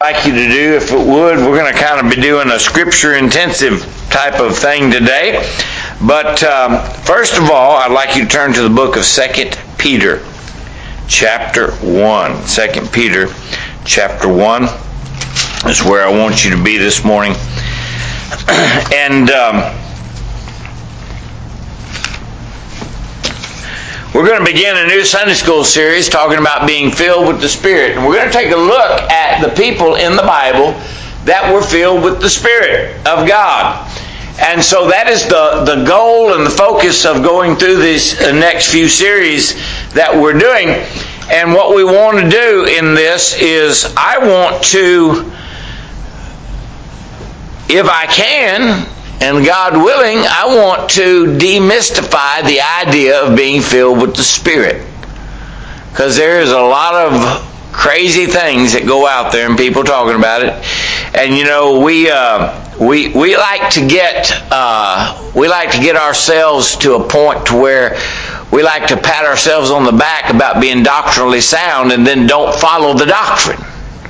Like you to do, if it would, we're going to kind of be doing a scripture intensive type of thing today. But first of all, I'd like you to turn to the book of 2 Peter chapter 1. 2 Peter chapter 1 is where I want you to be this morning. And we're going to begin a new Sunday school series talking about being filled with the Spirit. And we're going to take a look at the people in the Bible that were filled with the Spirit of God. And so that is the goal and the focus of going through these next few series that we're doing. And what we want to do in this is I want to, if I can, and God willing, I want to demystify the idea of being filled with the Spirit. Because there is a lot of crazy things that go out there and people talking about it. And you know, we like to get ourselves to a point to where we like to pat ourselves on the back about being doctrinally sound and then don't follow the doctrine.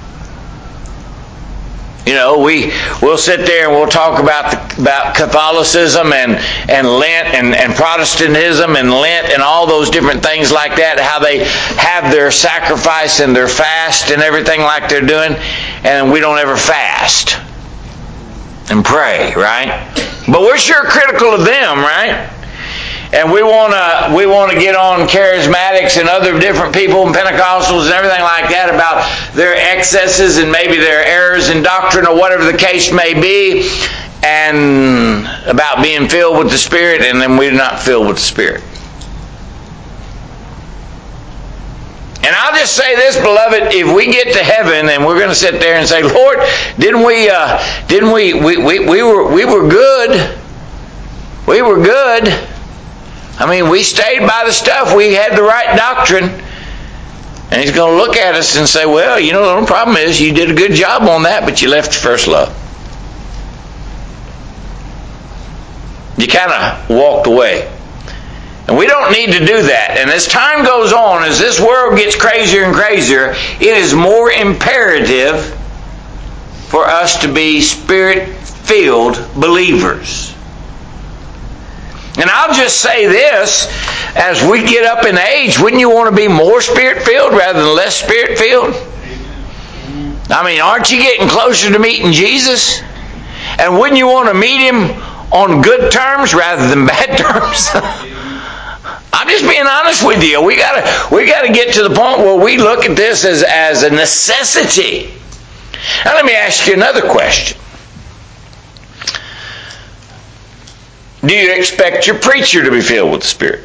You know, we'll sit there and we'll talk about Catholicism and Lent and Protestantism and Lent and all those different things like that, how they have their sacrifice and their fast and everything like they're doing, and we don't ever fast and pray, right? But we're sure critical of them, right? And we want to get on charismatics and other different people and Pentecostals and everything like that about their excesses and maybe their errors in doctrine or whatever the case may be, and about being filled with the Spirit, and then we're not filled with the Spirit. And I'll just say this, beloved, if we get to heaven and we're going to sit there and say, Lord, we were good. We were good. I mean, we stayed by the stuff. We had the right doctrine. And He's going to look at us and say, well, you know, the only problem is you did a good job on that, but you left your first love. You kind of walked away. And we don't need to do that. And as time goes on, as this world gets crazier and crazier, it is more imperative for us to be Spirit-filled believers. And I'll just say this, as we get up in age, wouldn't you want to be more Spirit-filled rather than less Spirit-filled? I mean, aren't you getting closer to meeting Jesus? And wouldn't you want to meet Him on good terms rather than bad terms? I'm just being honest with you. We gotta get to the point where we look at this as a necessity. Now let me ask you another question. Do you expect your preacher to be filled with the Spirit?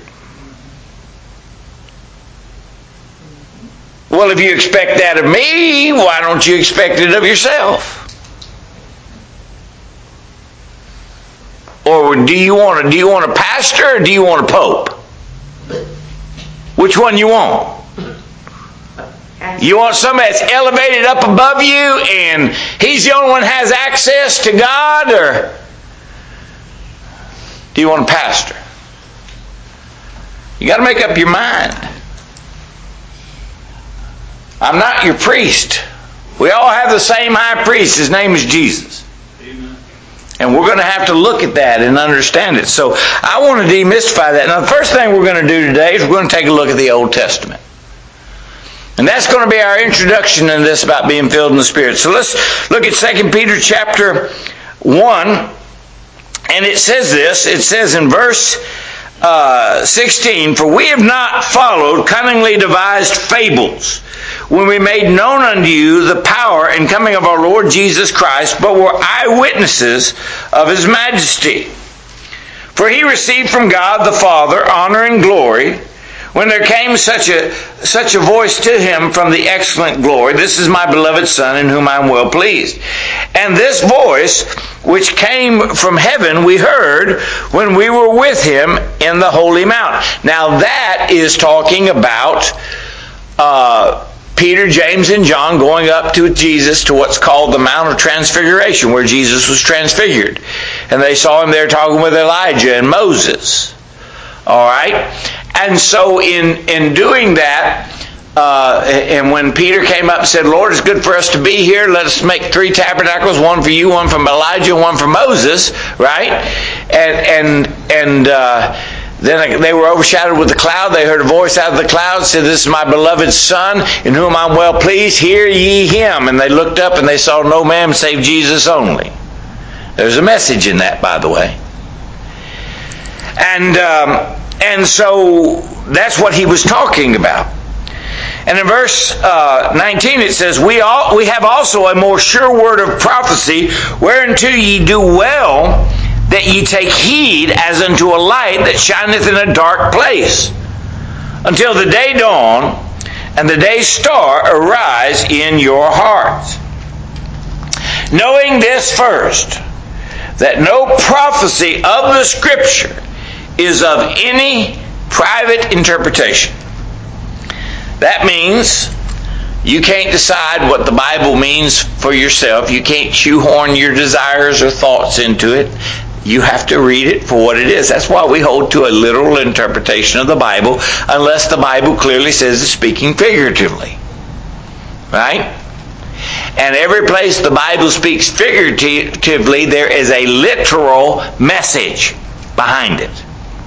Well, if you expect that of me, why don't you expect it of yourself? Or do you want a pastor or do you want a pope? Which one you want? You want somebody that's elevated up above you and he's the only one that has access to God, or do you want a pastor? You got to make up your mind. I'm not your priest. We all have the same high priest. His name is Jesus. Amen. And we're going to have to look at that and understand it. So I want to demystify that. Now the first thing we're going to do today is we're going to take a look at the Old Testament. And that's going to be our introduction in this about being filled in the Spirit. So let's look at 2 Peter chapter 1. And it says this, it says in verse 16, for we have not followed cunningly devised fables, when we made known unto you the power and coming of our Lord Jesus Christ, but were eyewitnesses of His majesty. For He received from God the Father honor and glory, when there came such a voice to Him from the excellent glory, this is my beloved Son, in whom I am well pleased. And this voice, which came from heaven, we heard when we were with Him in the holy mount. Now that is talking about Peter, James, and John going up to Jesus to what's called the Mount of Transfiguration, where Jesus was transfigured. And they saw Him there talking with Elijah and Moses. All right? And so in doing that, and when Peter came up and said, Lord, it's good for us to be here. Let us make 3 tabernacles, one for you, one for Elijah, one for Moses, right? And then they were overshadowed with the cloud. They heard a voice out of the cloud, said, this is my beloved Son, in whom I'm well pleased. Hear ye him. And they looked up and they saw no man save Jesus only. There's a message in that, by the way. And so that's what he was talking about. And in verse 19 it says, we have also a more sure word of prophecy, whereunto ye do well that ye take heed as unto a light that shineth in a dark place, until the day dawn and the day star arise in your hearts. Knowing this first, that no prophecy of the Scripture is of any private interpretation. That means you can't decide what the Bible means for yourself. You can't shoehorn your desires or thoughts into it. You have to read it for what it is. That's why we hold to a literal interpretation of the Bible, unless the Bible clearly says it's speaking figuratively. Right? And every place the Bible speaks figuratively, there is a literal message behind it.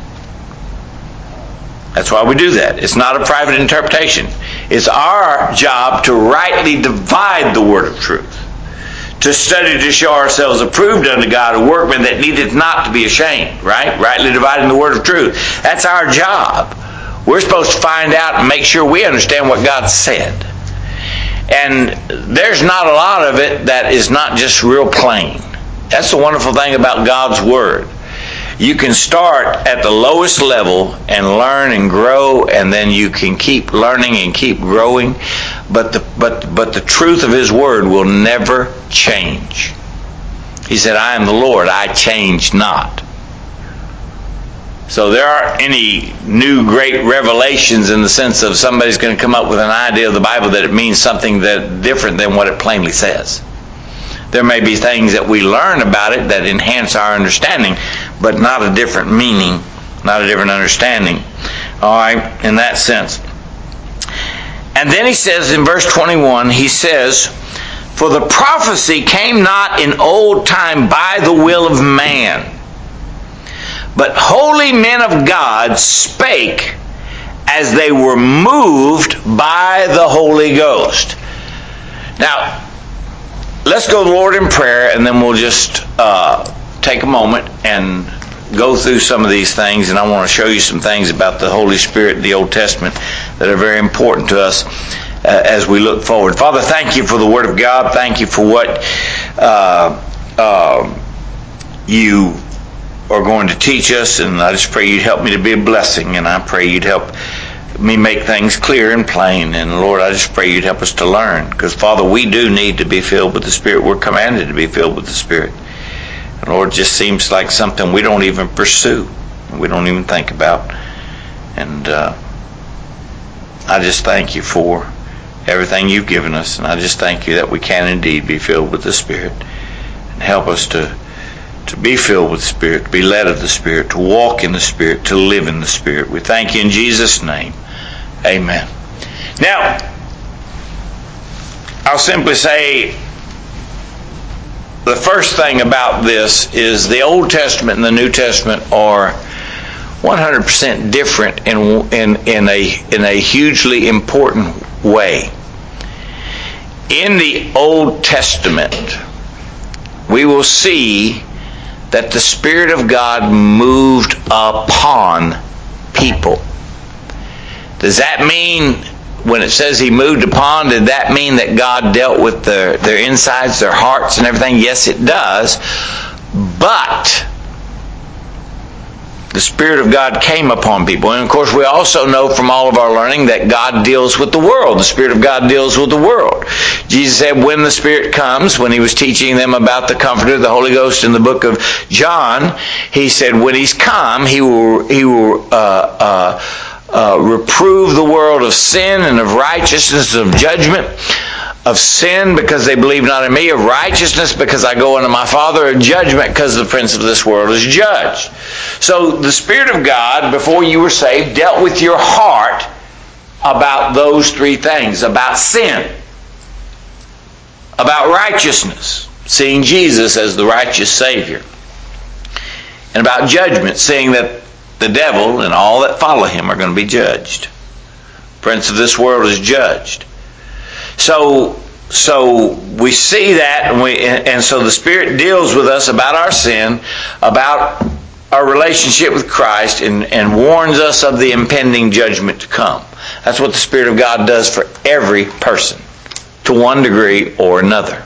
That's why we do that. It's not a private interpretation. It's our job to rightly divide the word of truth, to study to show ourselves approved unto God, a workman that needeth not to be ashamed, right? Rightly dividing the word of truth. That's our job. We're supposed to find out and make sure we understand what God said. And there's not a lot of it that is not just real plain. That's the wonderful thing about God's word. You can start at the lowest level and learn and grow, and then you can keep learning and keep growing. But the truth of His word will never change. He said, I am the Lord, I change not. So there aren't any new great revelations in the sense of somebody's going to come up with an idea of the Bible that it means something that different than what it plainly says. There may be things that we learn about it that enhance our understanding, but not a different meaning, not a different understanding. All right, in that sense. And then he says in verse 21, he says, for the prophecy came not in old time by the will of man, but holy men of God spake as they were moved by the Holy Ghost. Now, let's go to the Lord in prayer, and then we'll just take a moment and go through some of these things. And I want to show you some things about the Holy Spirit in the Old Testament that are very important to us as we look forward. Father, thank you for the Word of God. Thank you for what you are going to teach us. And I just pray you'd help me to be a blessing. And I pray you'd help me make things clear and plain. And Lord, I just pray you'd help us to learn. Because Father, we do need to be filled with the Spirit. We're commanded to be filled with the Spirit. And Lord, it just seems like something we don't even pursue. We don't even think about. And I just thank you for everything you've given us. And I just thank you that we can indeed be filled with the Spirit. And help us to be filled with the Spirit, to be led of the Spirit, to walk in the Spirit, to live in the Spirit. We thank you in Jesus' name. Amen. Now, I'll simply say the first thing about this is the Old Testament and the New Testament are 100% different in a hugely important way. In the Old Testament, we will see that the Spirit of God moved upon people. Does that mean, when it says He moved upon, did that mean that God dealt with their insides, their hearts and everything? Yes, it does. But the Spirit of God came upon people. And of course, we also know from all of our learning that God deals with the world. The Spirit of God deals with the world. Jesus said when the Spirit comes, when He was teaching them about the Comforter, the Holy Ghost in the book of John, He said when He's come, He will reprove the world of sin and of righteousness, of judgment, of sin because they believe not in me, of righteousness because I go unto my Father, of judgment because the prince of this world is judged. So the Spirit of God, before you were saved, dealt with your heart about those three things: about sin, about righteousness, seeing Jesus as the righteous Savior, and about judgment, seeing that the devil and all that follow him are going to be judged. Prince of this world is judged. So we see that, and so the Spirit deals with us about our sin, about our relationship with Christ, and warns us of the impending judgment to come. That's what the Spirit of God does for every person, to one degree or another.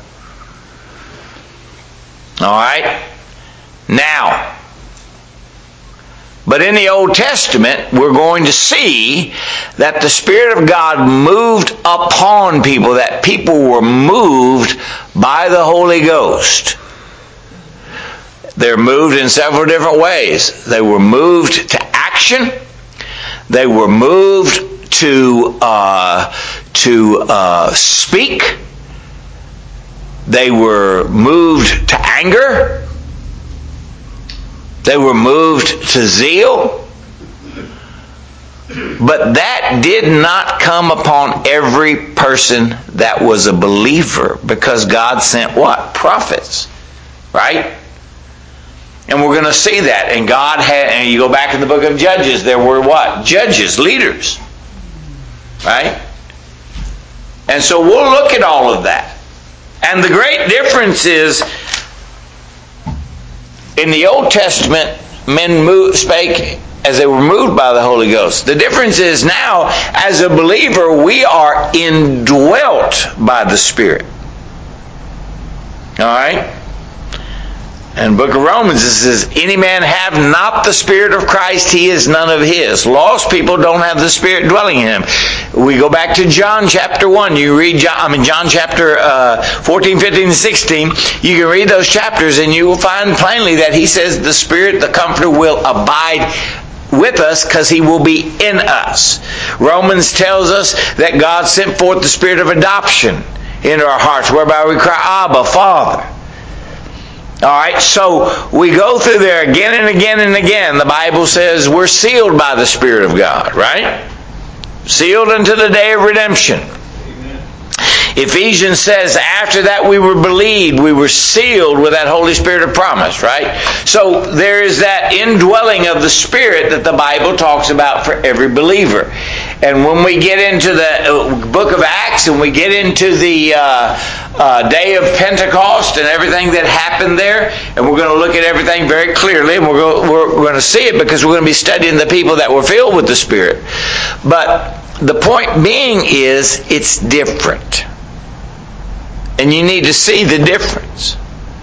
All right? Now, but in the Old Testament, we're going to see that the Spirit of God moved upon people, that people were moved by the Holy Ghost. They're moved in several different ways. They were moved to action. They were moved to speak. They were moved to anger. They were moved to zeal. But that did not come upon every person that was a believer, because God sent what? Prophets. Right? And we're going to see that. And God had, and you go back in the book of Judges, there were what? Judges, leaders. Right? And so we'll look at all of that. And the great difference is, in the Old Testament, men spake as they were moved by the Holy Ghost. The difference is now, as a believer, we are indwelt by the Spirit. All right? In the book of Romans, it says, any man have not the Spirit of Christ, he is none of his. Lost people don't have the Spirit dwelling in him. We go back to John chapter 1. You read John chapter 14, 15, and 16. You can read those chapters and you will find plainly that he says the Spirit, the Comforter, will abide with us because he will be in us. Romans tells us that God sent forth the Spirit of adoption into our hearts, whereby we cry, Abba, Father. All right, so we go through there again and again and again. The Bible says we're sealed by the Spirit of God, right? Sealed unto the day of redemption. Amen. Ephesians says after that we were believed, we were sealed with that Holy Spirit of promise, right? So there is that indwelling of the Spirit that the Bible talks about for every believer. And when we get into the book of Acts and we get into the day of Pentecost and everything that happened there, and we're going to look at everything very clearly, and we're going to see it because we're going to be studying the people that were filled with the Spirit. But the point being is, it's different. And you need to see the difference.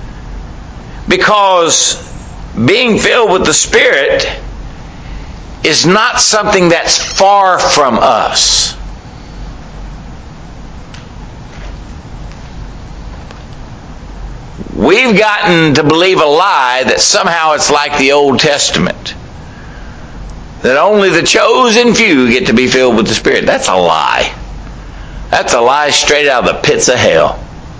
Because being filled with the Spirit is not something that's far from us. We've gotten to believe a lie that somehow it's like the Old Testament, that only the chosen few get to be filled with the Spirit. That's a lie. That's a lie straight out of the pits of hell.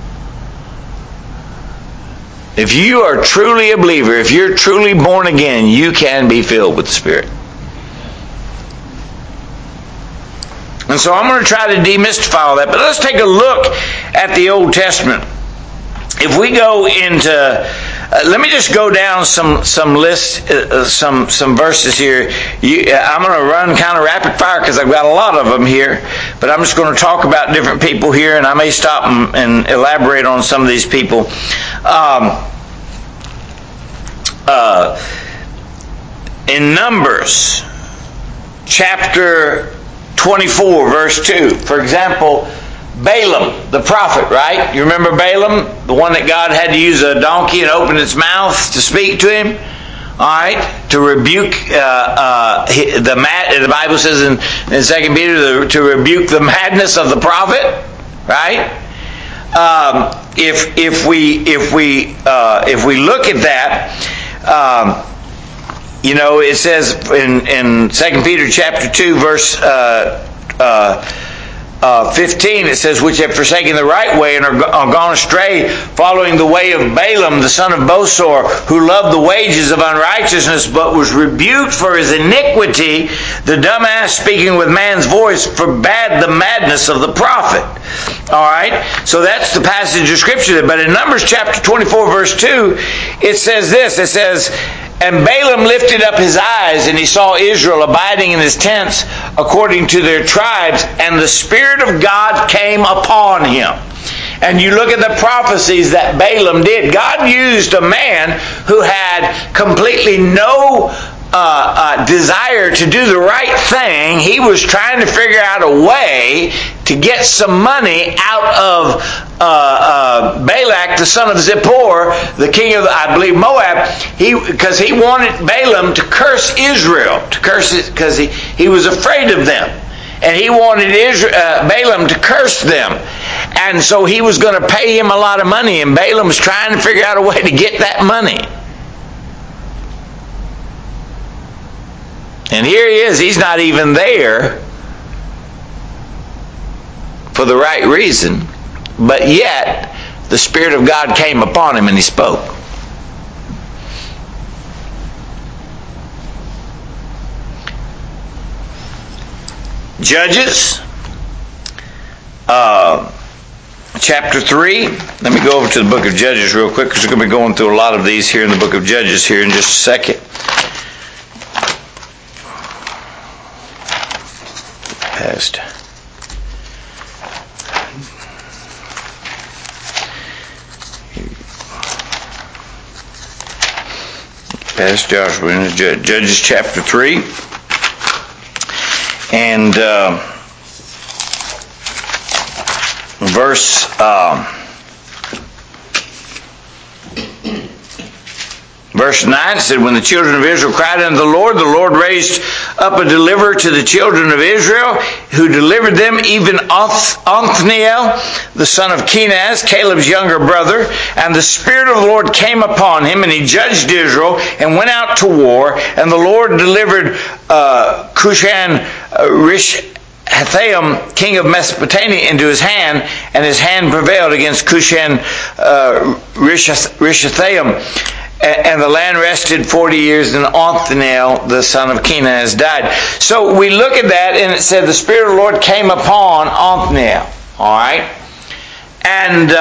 If you are truly a believer, if you're truly born again, you can be filled with the Spirit. And so I'm going to try to demystify all that. But let's take a look at the Old Testament. If we go into, let me just go down some lists, some verses here. I'm going to run kind of rapid fire because I've got a lot of them here. But I'm just going to talk about different people here, and I may stop and elaborate on some of these people. In Numbers, chapter 24, verse 2. For example, Balaam, the prophet, right? You remember Balaam? The one that God had to use a donkey and open its mouth to speak to him? All right? To rebuke the Bible says in 2 Peter to rebuke the madness of the prophet, right? If we look at that, it says in 2 Peter chapter 2, verse 15, it says, which have forsaken the right way and are gone astray, following the way of Balaam, the son of Bosor, who loved the wages of unrighteousness, but was rebuked for his iniquity. The dumbass, speaking with man's voice, forbade the madness of the prophet. All right, so that's the passage of Scripture there. But in Numbers chapter 24, verse 2, it says this. It says, and Balaam lifted up his eyes, and he saw Israel abiding in his tents according to their tribes, and the Spirit of God came upon him. And you look at the prophecies that Balaam did. God used a man who had completely no desire to do the right thing. He was trying to figure out a way to get some money out of Balak, the son of Zippor, the king of, I believe, Moab, because he wanted Balaam to curse Israel, to curse it, because he was afraid of them. And he wanted Balaam to curse them. And so he was going to pay him a lot of money, and Balaam was trying to figure out a way to get that money. And here he is, he's not even there for the right reason, but yet the Spirit of God came upon him and he spoke. Judges, chapter 3. Let me go over to the book of Judges real quick, because we're going to be going through a lot of these here in the book of Judges here in just a second. Past Joshua in Judges chapter 3, and verse 9 said, when the children of Israel cried unto the Lord raised up a deliverer to the children of Israel, who delivered them, even Othniel, the son of Kenaz, Caleb's younger brother. And the Spirit of the Lord came upon him, and he judged Israel, and went out to war. And the Lord delivered Cushan-Rishathaim, king of Mesopotamia, into his hand, and his hand prevailed against Cushan-Rishathaim. And the land rested 40 years, and Othniel, the son of Kenaz, died. So we look at that, and it said the Spirit of the Lord came upon Othniel. All right? And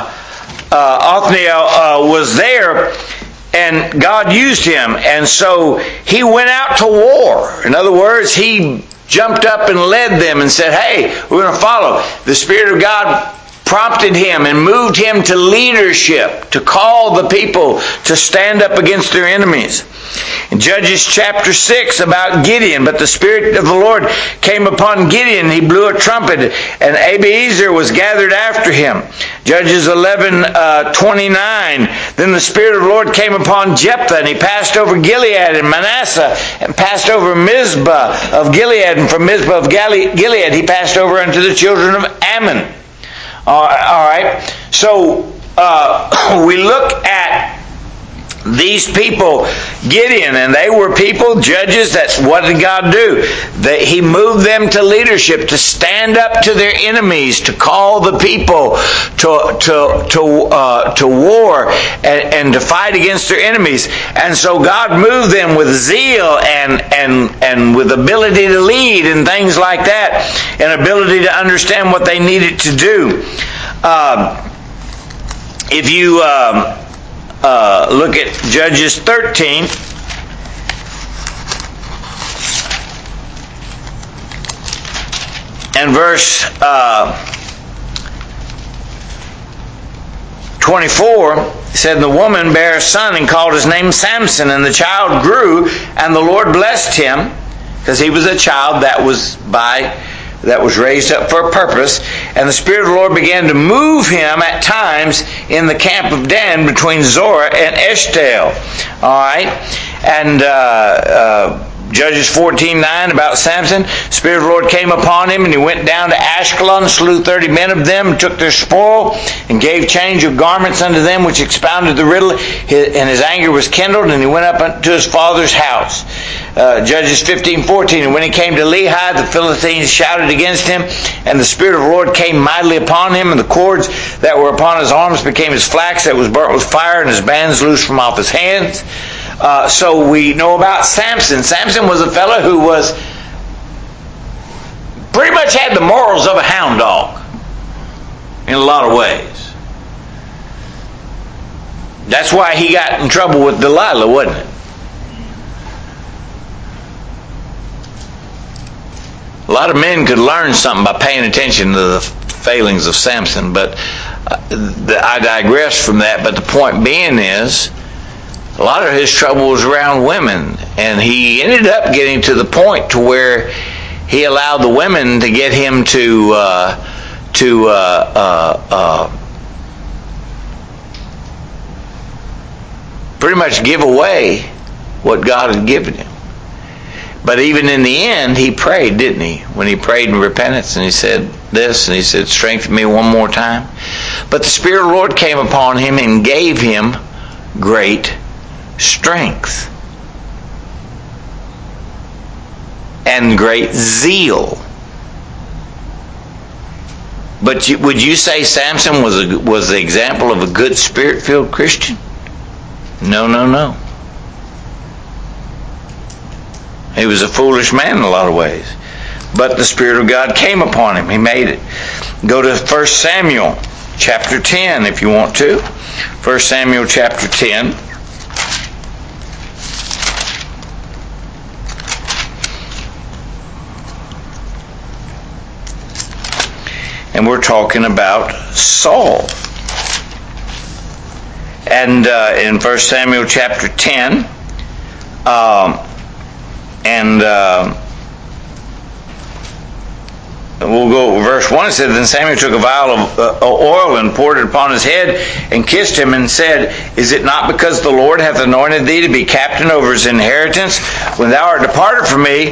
Othniel was there, and God used him. And so he went out to war. In other words, he jumped up and led them and said, hey, we're going to follow. The Spirit of God prompted him and moved him to leadership, to call the people to stand up against their enemies. In Judges chapter 6 about Gideon, but the Spirit of the Lord came upon Gideon, he blew a trumpet, and Abiezer was gathered after him. Judges 11:29. Then the Spirit of the Lord came upon Jephthah, and he passed over Gilead and Manasseh, and passed over Mizpah of Gilead, and from Mizpah of Gilead he passed over unto the children of Ammon. All right. So we look at these people, Gideon, and they were people, judges. That's what did God do? He moved them to leadership, to stand up to their enemies, to call the people to war and to fight against their enemies. And so God moved them with zeal and with ability to lead and things like that, and ability to understand what they needed to do. If you look at Judges 13, and verse 24, it said, the woman bare a son and called his name Samson, and the child grew, and the Lord blessed him, because he was a child that was raised up for a purpose. And the Spirit of the Lord began to move him at times in the camp of Dan between Zorah and Eshtaol. All right? And Judges 14:9 about Samson. The Spirit of the Lord came upon him, and he went down to Ashkelon, slew 30 men of them, and took their spoil, and gave change of garments unto them which expounded the riddle. And his anger was kindled, and he went up to his father's house. Judges 15:14. And when he came to Lehi, the Philistines shouted against him, and the Spirit of the Lord came mightily upon him, and the cords that were upon his arms became as flax that was burnt with fire, and his bands loosed from off his hands. So we know about Samson. Samson was a fellow who was pretty much had the morals of a hound dog in a lot of ways. That's why he got in trouble with Delilah, wasn't it? A lot of men could learn something by paying attention to the failings of Samson, but I digress from that. But the point being is, a lot of his trouble was around women, and he ended up getting to the point to where he allowed the women to get him to pretty much give away what God had given him. But even in the end, he prayed, didn't he? When he prayed in repentance, and he said this, and he said, "Strengthen me one more time." But the Spirit of the Lord came upon him and gave him great strength and great zeal. But would you say Samson was the example of a good Spirit-filled Christian? No. He was a foolish man in a lot of ways. But the Spirit of God came upon him. He made it. Go to 1 Samuel chapter 10 if you want to. 1 Samuel chapter 10. And we're talking about Saul. And in 1 Samuel chapter 10, we'll go verse 1. It said, "Then Samuel took a vial of oil and poured it upon his head and kissed him and said, Is it not because the Lord hath anointed thee to be captain over his inheritance? When thou art departed from me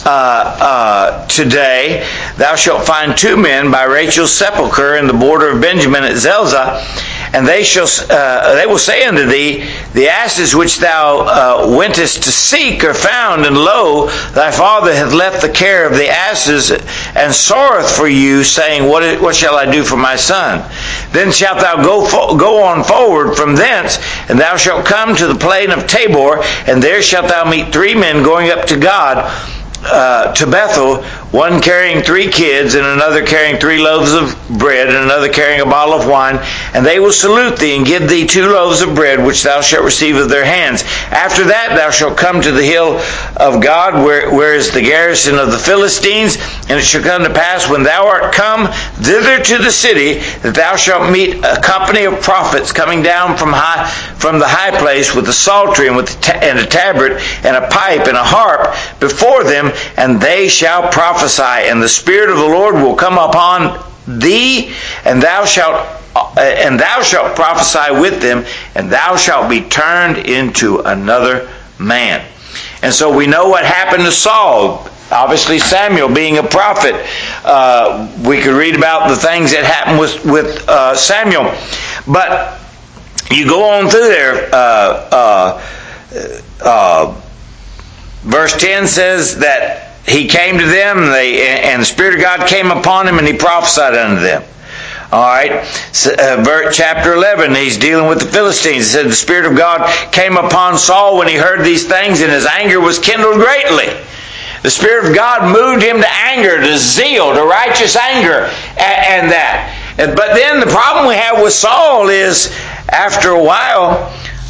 today, thou shalt find 2 men by Rachel's sepulchre in the border of Benjamin at Zelzah, and they will say unto thee, The asses which thou wentest to seek are found, and lo, thy father hath left the care of the asses, and sorroweth for you, saying, What shall I do for my son? Then shalt thou go on forward from thence, and thou shalt come to the plain of Tabor, and there shalt thou meet 3 men going up to God, to Bethel, one carrying 3 kids, and another carrying 3 loaves of bread, and another carrying a bottle of wine, and they will salute thee, and give thee 2 loaves of bread, which thou shalt receive of their hands. After that thou shalt come to the hill of God, where is the garrison of the Philistines, and it shall come to pass, when thou art come thither to the city, that thou shalt meet a company of prophets coming down from the high place with a psaltery and a tabret and a pipe and a harp before them, and they shall prophesy, and the Spirit of the Lord will come upon thee, and thou shalt prophesy with them, and thou shalt be turned into another man. And so we know what happened to Saul. Obviously, Samuel being a prophet, we could read about the things that happened with Samuel. But you go on through there. Verse 10 says that he came to them, and the Spirit of God came upon him, and he prophesied unto them. All right. Chapter 11, he's dealing with the Philistines. It said the Spirit of God came upon Saul when he heard these things, and his anger was kindled greatly. The Spirit of God moved him to anger, to zeal, to righteous anger, and that. But then the problem we have with Saul is, after a while,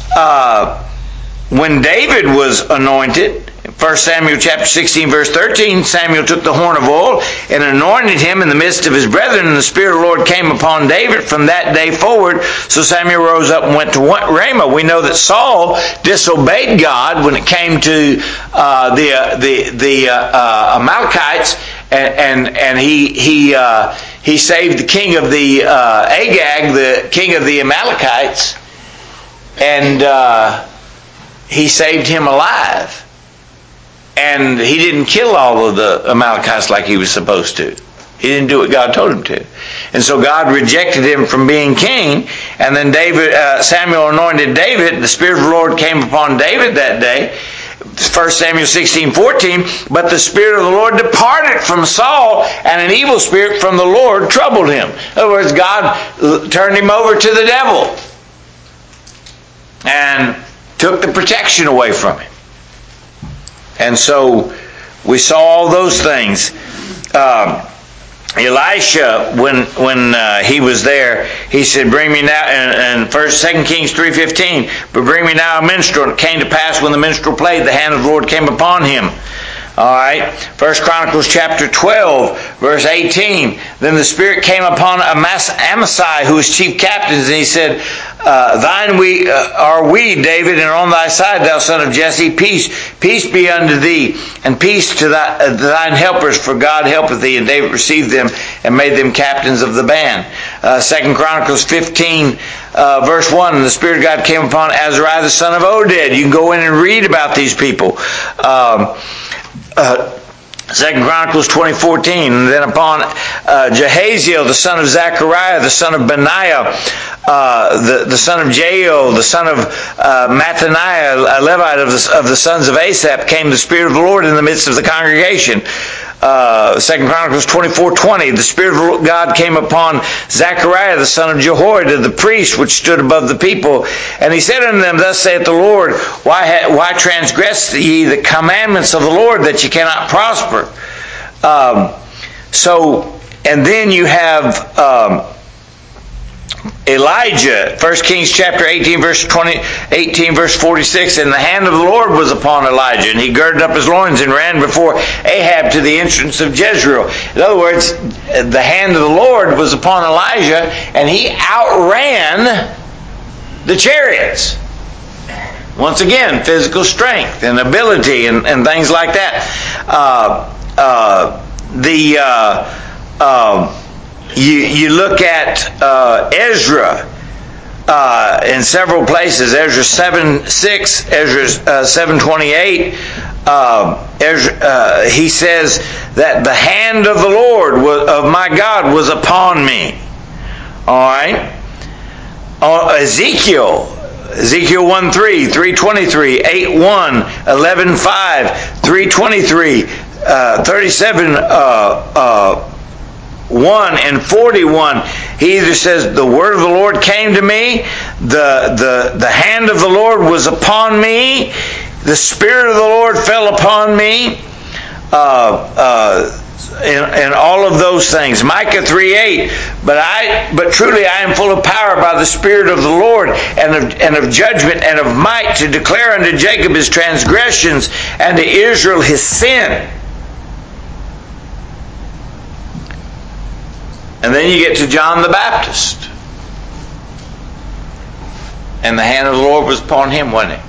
when David was anointed, 1 Samuel chapter 16 verse 13, Samuel took the horn of oil and anointed him in the midst of his brethren, and the Spirit of the Lord came upon David from that day forward. So Samuel rose up and went to Ramah. We know that Saul disobeyed God when it came to the Amalekites, and he saved the king of the Agag, the king of the Amalekites, and he saved him alive. And he didn't kill all of the Amalekites like he was supposed to. He didn't do what God told him to. And so God rejected him from being king. And then Samuel anointed David. The Spirit of the Lord came upon David that day. 1 Samuel 16:14. But the Spirit of the Lord departed from Saul, and an evil spirit from the Lord troubled him. In other words, God turned him over to the devil and took the protection away from him. And so we saw all those things. Elisha, when he was there, he said, "Bring me now," and 2 Kings 3:15, "But bring me now a minstrel." And it came to pass when the minstrel played, the hand of the Lord came upon him. All right. 1 Chronicles chapter 12, verse 18. Then the Spirit came upon Amasai, who was chief captain, and he said, "Thine are we, David, and on thy side, thou son of Jesse, peace. Peace be unto thee, and peace to thine helpers, for God helpeth thee." And David received them and made them captains of the band. 2 Chronicles 15, verse 1. And the Spirit of God came upon Azariah, the son of Oded. You can go in and read about these people. 2 Chronicles 20:14, and then upon Jahaziel, the son of Zechariah, the son of Benaiah, the son of Jael, the son of Mattaniah, a Levite of the sons of Asaph, came the Spirit of the Lord in the midst of the congregation. 2 Chronicles 24:20, the Spirit of God came upon Zechariah, the son of Jehoiada, the priest, which stood above the people. And he said unto them, "Thus saith the Lord, why transgress ye the commandments of the Lord, that ye cannot prosper?" And then you have Elijah, 1 Kings chapter 18 verse 46, "And the hand of the Lord was upon Elijah, and he girded up his loins and ran before Ahab to the entrance of Jezreel." In other words, the hand of the Lord was upon Elijah, and he outran the chariots. Once again, physical strength and ability and things like that. You look at Ezra in several places. Ezra 7:6, Ezra 7:28. He says that the hand of the Lord of my God was upon me. All right. Ezekiel 1:3, 3:23, 8:1, 11:5, 3:23, 37. 1 and 41, he either says, "The word of the Lord came to me, the hand of the Lord was upon me, the Spirit of the Lord fell upon me," and all of those things. Micah 3:8, but truly I am full of power by the Spirit of the Lord, and of judgment and of might, to declare unto Jacob his transgressions, and to Israel his sin. And then you get to John the Baptist. And the hand of the Lord was upon him, wasn't it?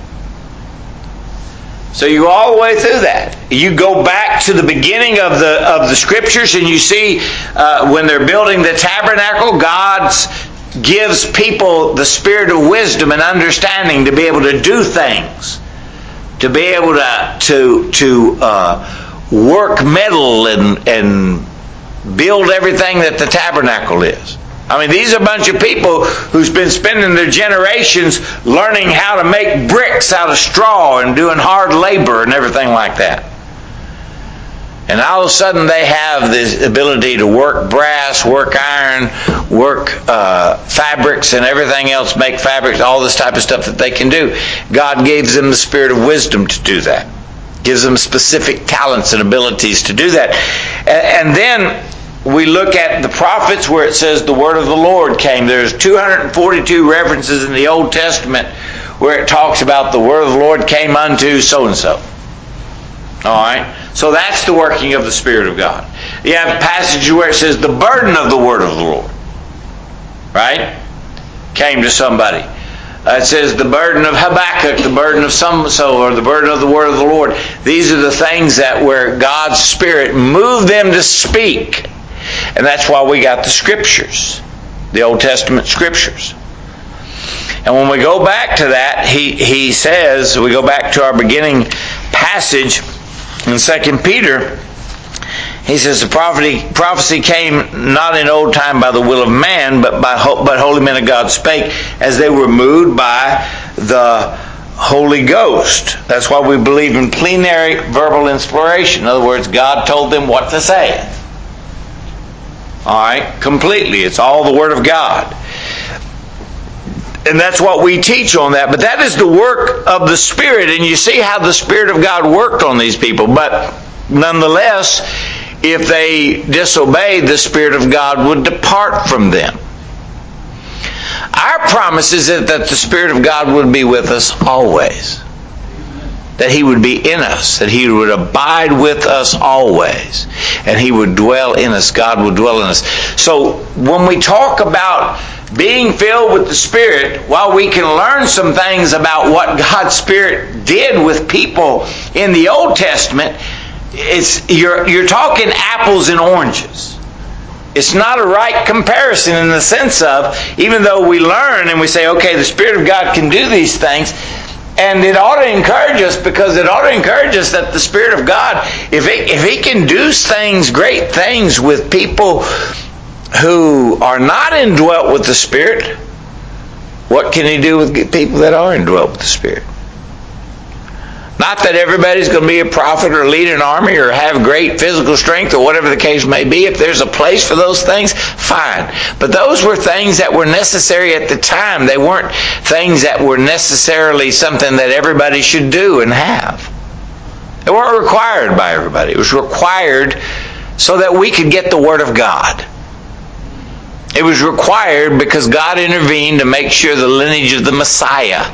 So you go all the way through that. You go back to the beginning of the scriptures, and you see when they're building the tabernacle, God gives people the spirit of wisdom and understanding to be able to do things, to be able to work metal and build everything that the tabernacle is. I mean, these are a bunch of people who's been spending their generations learning how to make bricks out of straw and doing hard labor and everything like that. And all of a sudden they have this ability to work brass, work iron, work fabrics and everything else, make fabrics, all this type of stuff that they can do. God gave them the spirit of wisdom to do that. Gives them specific talents and abilities to do that. And then we look at the prophets where it says the word of the Lord came. There's 242 references in the Old Testament where it talks about the word of the Lord came unto so-and-so. All right? So that's the working of the Spirit of God. You have passages where it says the burden of the word of the Lord, right, came to somebody. It says the burden of Habakkuk, the burden of so-and-so, or the burden of the word of the Lord. These are the things that where God's Spirit moved them to speak. And that's why we got the Scriptures, the Old Testament Scriptures. And when we go back to that, he says, we go back to our beginning passage In 2 Peter, he says, the prophecy came not in old time by the will of man, but holy men of God spake, as they were moved by the Holy Ghost. That's why we believe in plenary verbal inspiration. In other words, God told them what to say. All right? Completely. It's all the Word of God. And that's what we teach on that. But that is the work of the Spirit. And you see how the Spirit of God worked on these people. But nonetheless, if they disobeyed, the Spirit of God would depart from them. Our promise is that the Spirit of God would be with us always. That He would be in us. That He would abide with us always. And He would dwell in us. God would dwell in us. So when we talk about being filled with the Spirit, while we can learn some things about what God's Spirit did with people in the Old Testament, you're talking apples and oranges. It's not a right comparison in the sense of, even though we learn and we say, okay, the Spirit of God can do these things, and it ought to encourage us, because it ought to encourage us that the Spirit of God, if He can do things, great things with people who are not indwelt with the Spirit, what can He do with people that are indwelt with the Spirit? Not that everybody's going to be a prophet or lead an army or have great physical strength or whatever the case may be. If there's a place for those things, fine. But those were things that were necessary at the time. They weren't things that were necessarily something that everybody should do and have. They weren't required by everybody. It was required so that we could get the Word of God. It was required because God intervened to make sure the lineage of the Messiah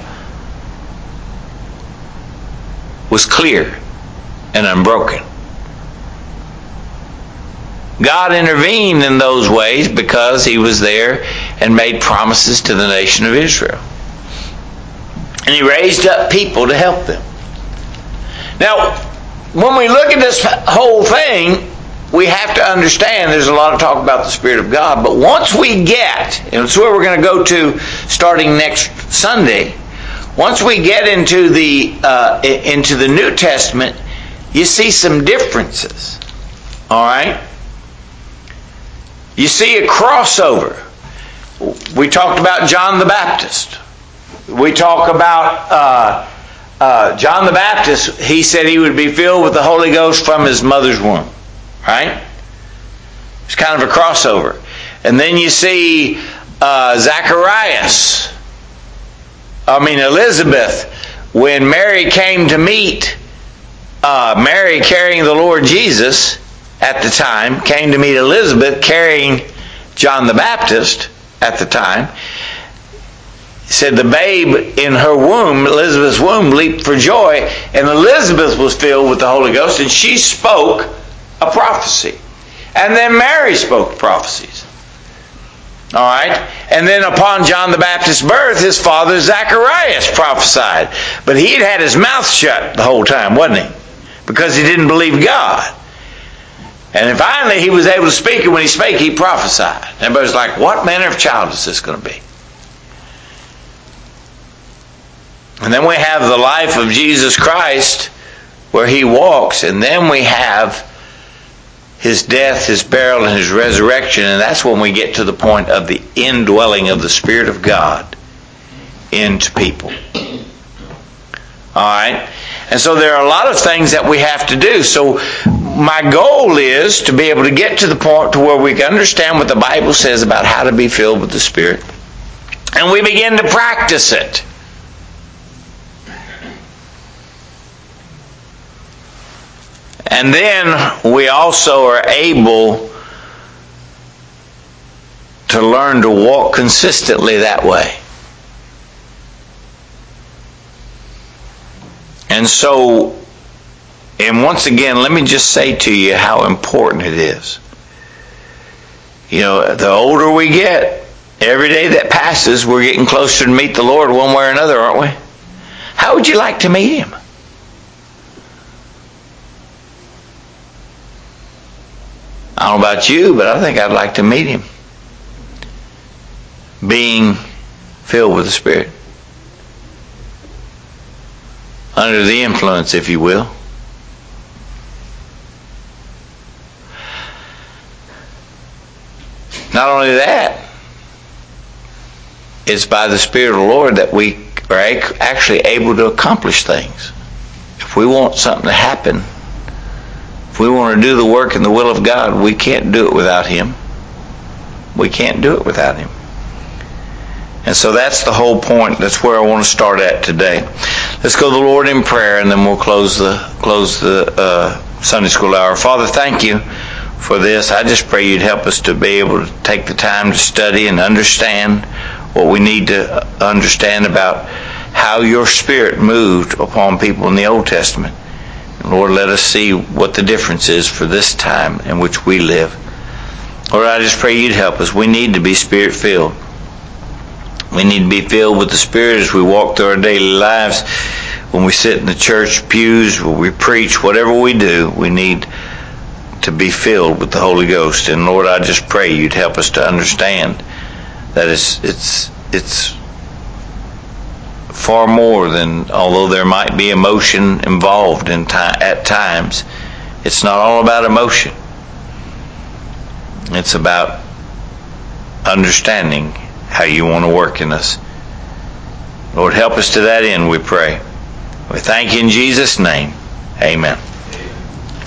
was clear and unbroken. God intervened in those ways because He was there and made promises to the nation of Israel. And He raised up people to help them. Now, when we look at this whole thing, we have to understand there's a lot of talk about the Spirit of God. But once we get, and it's where we're going to go to starting next Sunday, once we get into the New Testament, you see some differences. All right? You see a crossover. We talked about John the Baptist. We talk about John the Baptist. He said he would be filled with the Holy Ghost from his mother's womb. Right? It's kind of a crossover. And then you see Elizabeth, when Mary came to meet Mary carrying the Lord Jesus at the time, came to meet Elizabeth carrying John the Baptist at the time, said the babe in her womb, Elizabeth's womb, leaped for joy, and Elizabeth was filled with the Holy Ghost, and she spoke a prophecy. And then Mary spoke prophecies. All right? And then upon John the Baptist's birth, his father Zacharias prophesied. But he had his mouth shut the whole time, wasn't he? Because he didn't believe God. And then finally he was able to speak, and when he spake, he prophesied. Everybody's like, what manner of child is this going to be? And then we have the life of Jesus Christ, where He walks, and then we have His death, His burial, and His resurrection, and that's when we get to the point of the indwelling of the Spirit of God into people. Alright? And so there are a lot of things that we have to do. So my goal is to be able to get to the point to where we can understand what the Bible says about how to be filled with the Spirit. And we begin to practice it. And then we also are able to learn to walk consistently that way. And so, and once again, let me just say to you how important it is. You know, the older we get, every day that passes, we're getting closer to meet the Lord one way or another, aren't we? How would you like to meet Him? I don't know about you, but I think I'd like to meet Him. Being filled with the Spirit. Under the influence, if you will. Not only that, it's by the Spirit of the Lord that we are actually able to accomplish things. If we want something to happen, if we want to do the work and the will of God, we can't do it without Him. We can't do it without Him. And so that's the whole point. That's where I want to start at today. Let's go to the Lord in prayer, and then we'll close the Sunday school hour. Father, thank you for this. I just pray you'd help us to be able to take the time to study and understand what we need to understand about how your Spirit moved upon people in the Old Testament. And Lord, let us see what the difference is for this time in which we live. Lord, I just pray you'd help us. We need to be Spirit-filled. We need to be filled with the Spirit as we walk through our daily lives. When we sit in the church pews, when we preach, whatever we do, we need to be filled with the Holy Ghost. And Lord, I just pray you'd help us to understand that it's far more than, although there might be emotion involved at times, it's not all about emotion. It's about understanding how you want to work in us. Lord, help us to that end, we pray. We thank you in Jesus' name. Amen.